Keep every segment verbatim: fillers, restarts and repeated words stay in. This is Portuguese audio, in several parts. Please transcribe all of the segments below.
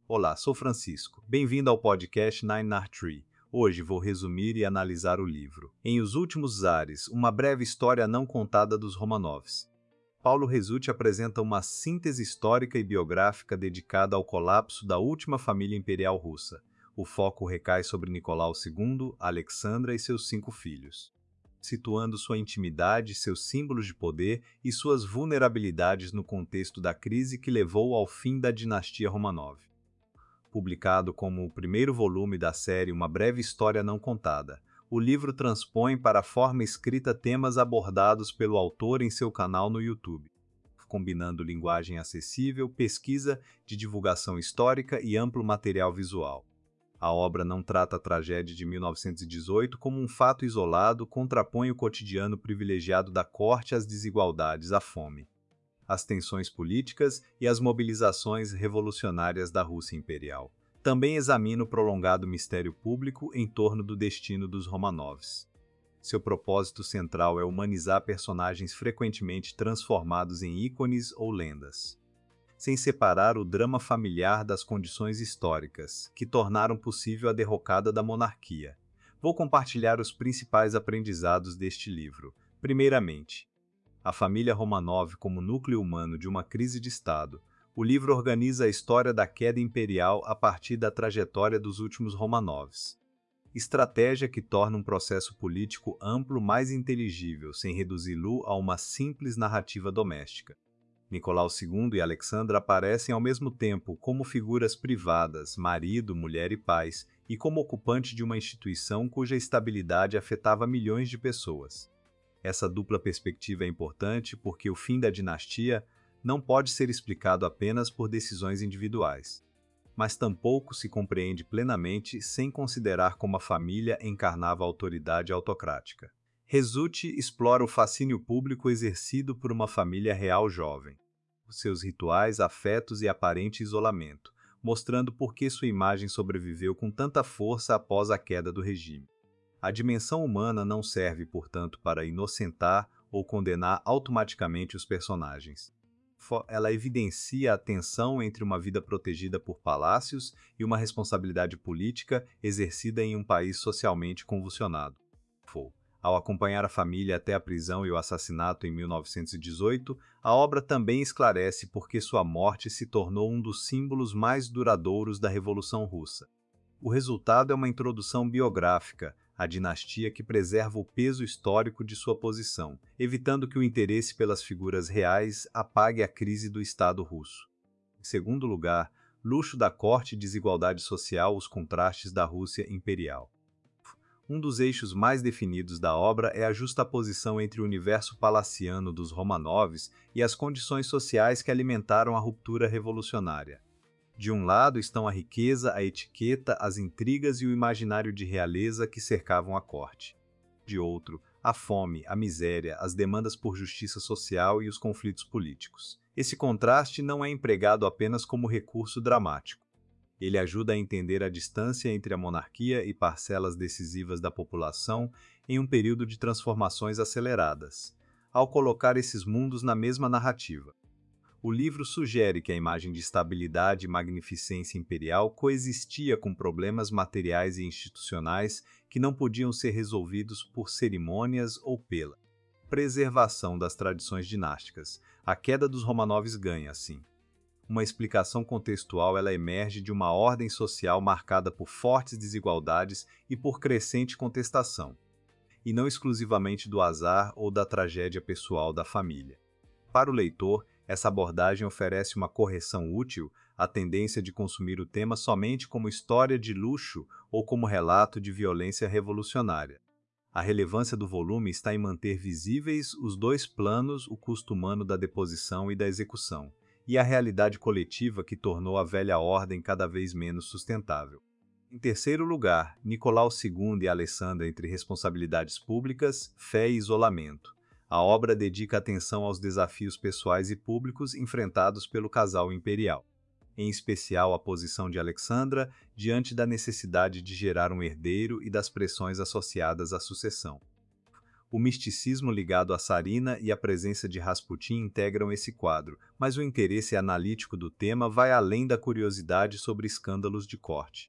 Olá, sou Francisco. Bem-vindo ao podcast Nine Nar Tree. Hoje vou resumir e analisar o livro. Em Os Últimos Zares, uma breve história não contada dos Romanovs. Paulo Resulti apresenta uma síntese histórica e biográfica dedicada ao colapso da última família imperial russa. O foco recai sobre Nicolau segundo, Alexandra e seus cinco filhos, situando sua intimidade, seus símbolos de poder e suas vulnerabilidades no contexto da crise que levou ao fim da dinastia Romanov. Publicado como o primeiro volume da série Uma Breve História Não Contada, o livro transpõe para a forma escrita temas abordados pelo autor em seu canal no YouTube, combinando linguagem acessível, pesquisa de divulgação histórica e amplo material visual. A obra não trata a tragédia de mil novecentos e dezoito como um fato isolado, contrapõe o cotidiano privilegiado da corte às desigualdades, à fome, as tensões políticas e as mobilizações revolucionárias da Rússia imperial. Também examina o prolongado mistério público em torno do destino dos Romanovs. Seu propósito central é humanizar personagens frequentemente transformados em ícones ou lendas, sem separar o drama familiar das condições históricas, que tornaram possível a derrocada da monarquia. Vou compartilhar os principais aprendizados deste livro. Primeiramente, a família Romanov como núcleo humano de uma crise de Estado. O livro organiza a história da queda imperial a partir da trajetória dos últimos Romanovs. Estratégia que torna um processo político amplo mais inteligível, sem reduzi-lo a uma simples narrativa doméstica. Nicolau segundo e Alexandra aparecem ao mesmo tempo como figuras privadas, marido, mulher e pais, e como ocupante de uma instituição cuja estabilidade afetava milhões de pessoas. Essa dupla perspectiva é importante porque o fim da dinastia não pode ser explicado apenas por decisões individuais, mas tampouco se compreende plenamente sem considerar como a família encarnava a autoridade autocrática. Resulti explora o fascínio público exercido por uma família real jovem, os seus rituais, afetos e aparente isolamento, mostrando por que sua imagem sobreviveu com tanta força após a queda do regime. A dimensão humana não serve, portanto, para inocentar ou condenar automaticamente os personagens. Ela evidencia a tensão entre uma vida protegida por palácios e uma responsabilidade política exercida em um país socialmente convulsionado. Ao acompanhar a família até a prisão e o assassinato em mil novecentos e dezoito, a obra também esclarece por que sua morte se tornou um dos símbolos mais duradouros da Revolução Russa. O resultado é uma introdução biográfica, a dinastia que preserva o peso histórico de sua posição, evitando que o interesse pelas figuras reais apague a crise do Estado russo. Em segundo lugar, luxo da corte e desigualdade social, os contrastes da Rússia imperial. Um dos eixos mais definidos da obra é a justaposição entre o universo palaciano dos Romanovs e as condições sociais que alimentaram a ruptura revolucionária. De um lado estão a riqueza, a etiqueta, as intrigas e o imaginário de realeza que cercavam a corte. De outro, a fome, a miséria, as demandas por justiça social e os conflitos políticos. Esse contraste não é empregado apenas como recurso dramático. Ele ajuda a entender a distância entre a monarquia e parcelas decisivas da população em um período de transformações aceleradas, ao colocar esses mundos na mesma narrativa. O livro sugere que a imagem de estabilidade e magnificência imperial coexistia com problemas materiais e institucionais que não podiam ser resolvidos por cerimônias ou pela preservação das tradições dinásticas. A queda dos Romanovs ganha, assim, uma explicação contextual. Ela emerge de uma ordem social marcada por fortes desigualdades e por crescente contestação, e não exclusivamente do azar ou da tragédia pessoal da família. Para o leitor, essa abordagem oferece uma correção útil à tendência de consumir o tema somente como história de luxo ou como relato de violência revolucionária. A relevância do volume está em manter visíveis os dois planos, o custo humano da deposição e da execução, e a realidade coletiva que tornou a velha ordem cada vez menos sustentável. Em terceiro lugar, Nicolau segundo e Alessandra entre responsabilidades públicas, fé e isolamento. A obra dedica atenção aos desafios pessoais e públicos enfrentados pelo casal imperial, em especial a posição de Alexandra diante da necessidade de gerar um herdeiro e das pressões associadas à sucessão. O misticismo ligado a Sarina e a presença de Rasputin integram esse quadro, mas o interesse analítico do tema vai além da curiosidade sobre escândalos de corte.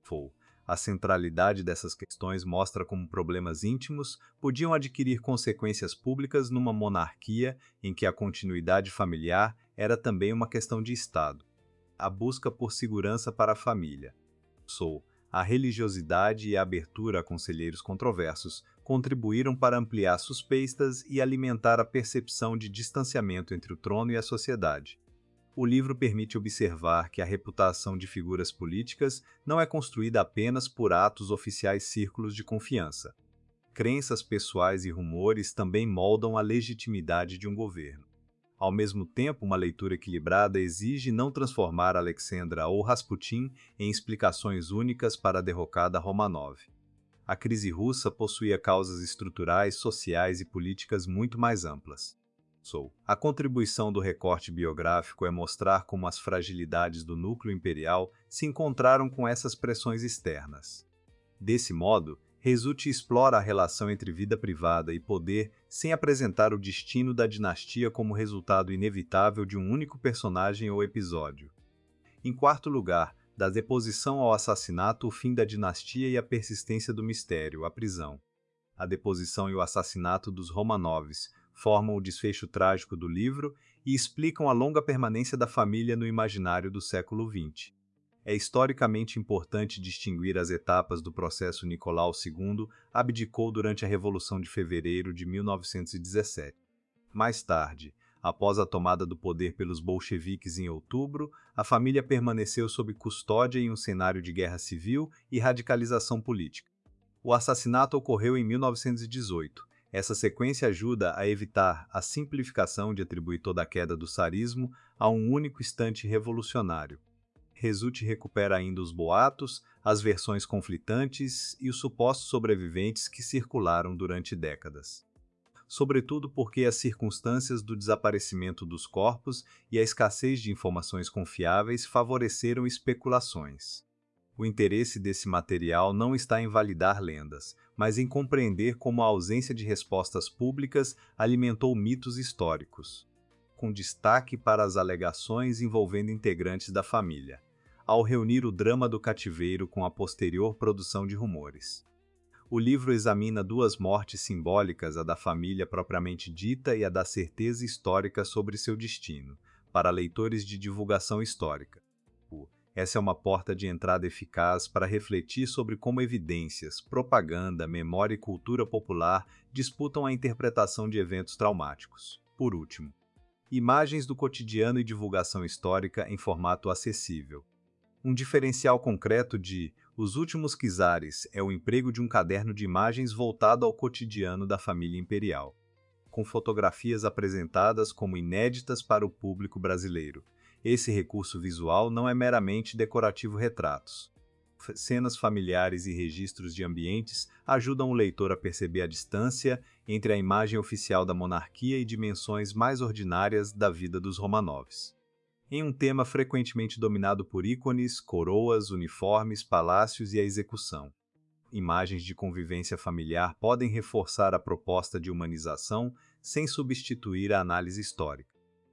A centralidade dessas questões mostra como problemas íntimos podiam adquirir consequências públicas numa monarquia em que a continuidade familiar era também uma questão de Estado. A busca por segurança para a família. Sou. A religiosidade e a abertura a conselheiros controversos contribuíram para ampliar suspeitas e alimentar a percepção de distanciamento entre o trono e a sociedade. O livro permite observar que a reputação de figuras políticas não é construída apenas por atos oficiais círculos de confiança. Crenças pessoais e rumores também moldam a legitimidade de um governo. Ao mesmo tempo, uma leitura equilibrada exige não transformar Alexandra ou Rasputin em explicações únicas para a derrocada Romanov. A crise russa possuía causas estruturais, sociais e políticas muito mais amplas. Sou. A contribuição do recorte biográfico é mostrar como as fragilidades do núcleo imperial se encontraram com essas pressões externas. Desse modo, Resulti explora a relação entre vida privada e poder sem apresentar o destino da dinastia como resultado inevitável de um único personagem ou episódio. Em quarto lugar, da deposição ao assassinato, o fim da dinastia e a persistência do mistério, a prisão. A deposição e o assassinato dos Romanovs formam o desfecho trágico do livro e explicam a longa permanência da família no imaginário do século vinte. É historicamente importante distinguir as etapas do processo. Nicolau segundo abdicou durante a Revolução de Fevereiro de mil novecentos e dezessete. Mais tarde, após a tomada do poder pelos bolcheviques em outubro, a família permaneceu sob custódia em um cenário de guerra civil e radicalização política. O assassinato ocorreu em mil novecentos e dezoito. Essa sequência ajuda a evitar a simplificação de atribuir toda a queda do tsarismo a um único instante revolucionário. Resulti recupera ainda os boatos, as versões conflitantes e os supostos sobreviventes que circularam durante décadas. Sobretudo porque as circunstâncias do desaparecimento dos corpos e a escassez de informações confiáveis favoreceram especulações. O interesse desse material não está em validar lendas, mas em compreender como a ausência de respostas públicas alimentou mitos históricos, com destaque para as alegações envolvendo integrantes da família, ao reunir o drama do cativeiro com a posterior produção de rumores. O livro examina duas mortes simbólicas, a da família propriamente dita e a da certeza histórica sobre seu destino, para leitores de divulgação histórica. Essa é uma porta de entrada eficaz para refletir sobre como evidências, propaganda, memória e cultura popular disputam a interpretação de eventos traumáticos. Por último, imagens do cotidiano e divulgação histórica em formato acessível. Um diferencial concreto de Os Últimos Czares é o emprego de um caderno de imagens voltado ao cotidiano da família imperial, com fotografias apresentadas como inéditas para o público brasileiro. Esse recurso visual não é meramente decorativo. Retratos, cenas familiares e registros de ambientes ajudam o leitor a perceber a distância entre a imagem oficial da monarquia e dimensões mais ordinárias da vida dos Romanovs. Em um tema frequentemente dominado por ícones, coroas, uniformes, palácios e a execução, imagens de convivência familiar podem reforçar a proposta de humanização sem substituir a análise histórica.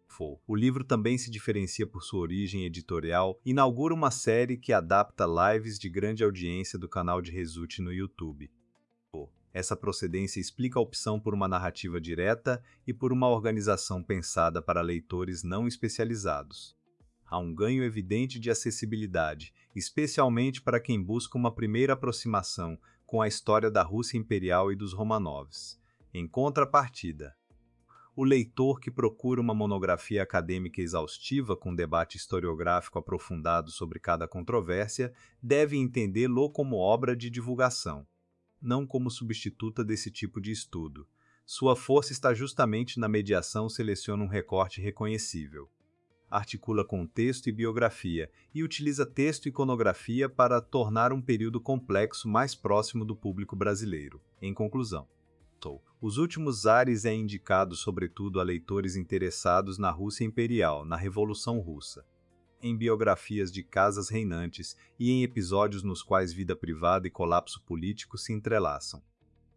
O livro também se diferencia por sua origem editorial e inaugura uma série que adapta lives de grande audiência do canal de Resulti no YouTube. Essa procedência explica a opção por uma narrativa direta e por uma organização pensada para leitores não especializados. Há um ganho evidente de acessibilidade, especialmente para quem busca uma primeira aproximação com a história da Rússia Imperial e dos Romanovs. Em contrapartida, o leitor que procura uma monografia acadêmica exaustiva com debate historiográfico aprofundado sobre cada controvérsia deve entendê-lo como obra de divulgação, não como substituta desse tipo de estudo. Sua força está justamente na mediação. Seleciona um recorte reconhecível, articula contexto e biografia e utiliza texto e iconografia para tornar um período complexo mais próximo do público brasileiro. Em conclusão, Os Últimos Czares é indicado sobretudo a leitores interessados na Rússia Imperial, na Revolução Russa, em biografias de casas reinantes e em episódios nos quais vida privada e colapso político se entrelaçam.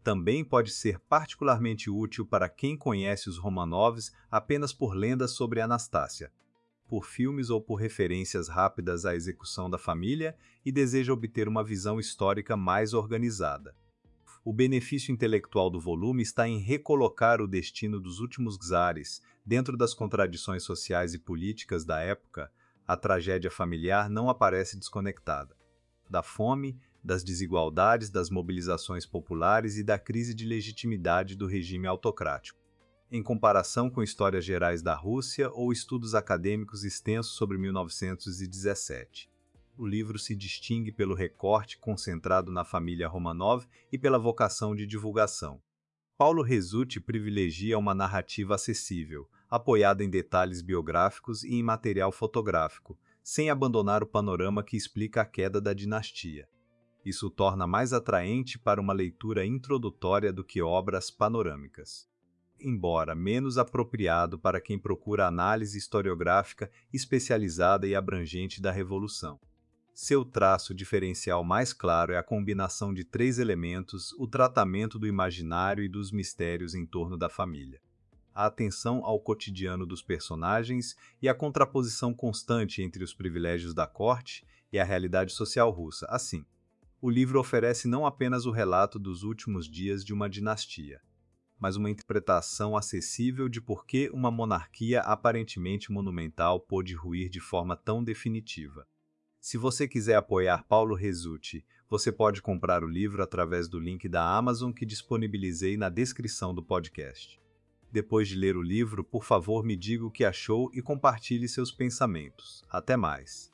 Também pode ser particularmente útil para quem conhece os Romanovs apenas por lendas sobre Anastácia, por filmes ou por referências rápidas à execução da família e deseja obter uma visão histórica mais organizada. O benefício intelectual do volume está em recolocar o destino dos últimos czares dentro das contradições sociais e políticas da época. A tragédia familiar não aparece desconectada da fome, das desigualdades, das mobilizações populares e da crise de legitimidade do regime autocrático. Em comparação com histórias gerais da Rússia ou estudos acadêmicos extensos sobre mil novecentos e dezessete. O livro se distingue pelo recorte concentrado na família Romanov e pela vocação de divulgação. Paulo Resutti privilegia uma narrativa acessível, apoiada em detalhes biográficos e em material fotográfico, sem abandonar o panorama que explica a queda da dinastia. Isso o torna mais atraente para uma leitura introdutória do que obras panorâmicas, embora menos apropriado para quem procura análise historiográfica especializada e abrangente da Revolução. Seu traço diferencial mais claro é a combinação de três elementos: o tratamento do imaginário e dos mistérios em torno da família, a atenção ao cotidiano dos personagens e a contraposição constante entre os privilégios da corte e a realidade social russa. Assim, o livro oferece não apenas o relato dos últimos dias de uma dinastia, mas uma interpretação acessível de por que uma monarquia aparentemente monumental pôde ruir de forma tão definitiva. Se você quiser apoiar Paulo Resutti, você pode comprar o livro através do link da Amazon que disponibilizei na descrição do podcast. Depois de ler o livro, por favor, me diga o que achou e compartilhe seus pensamentos. Até mais!